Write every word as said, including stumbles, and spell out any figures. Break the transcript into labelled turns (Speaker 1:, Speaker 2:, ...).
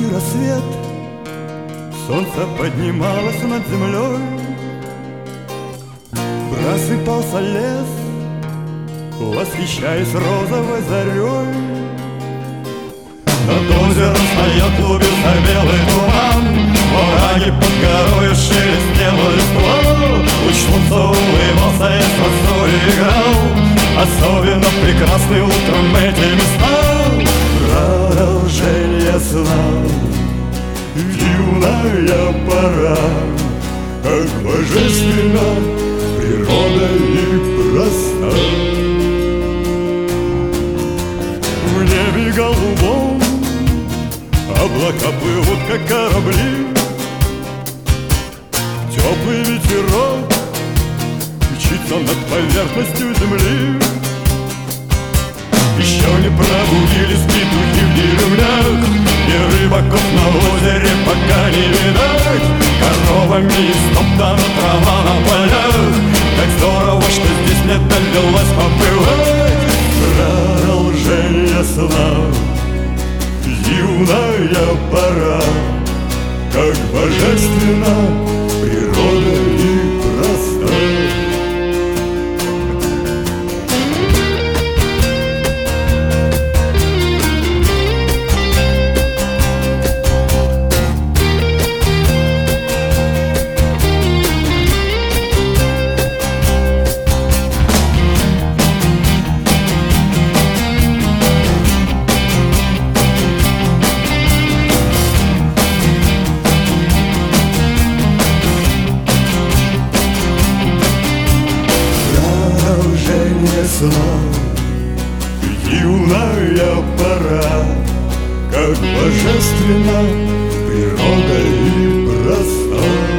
Speaker 1: Первый рассвет, солнце поднималось над землей, просыпался лес, восхищаясь розовой зарей. Над озером стоял, клубился белый туман, во враге под горою шелестела листва. Луч солнца улыбался и с росой играл, особенно прекрасны утром эти места. Продолжение сна, юная пора, как божественно природа и проста. В небе голубом облака плывут, как корабли, теплый ветерок мчится над поверхностью земли. Еще не пробудились петухи в деревнях, и рыбаков на озере пока не видать. Коровами истоптана трава на полях, так здорово, что здесь мне довелось побывать. Продолжение сна, юная пора, как божественно природа и проста. Сна, юная пора, как божественно природа и проста.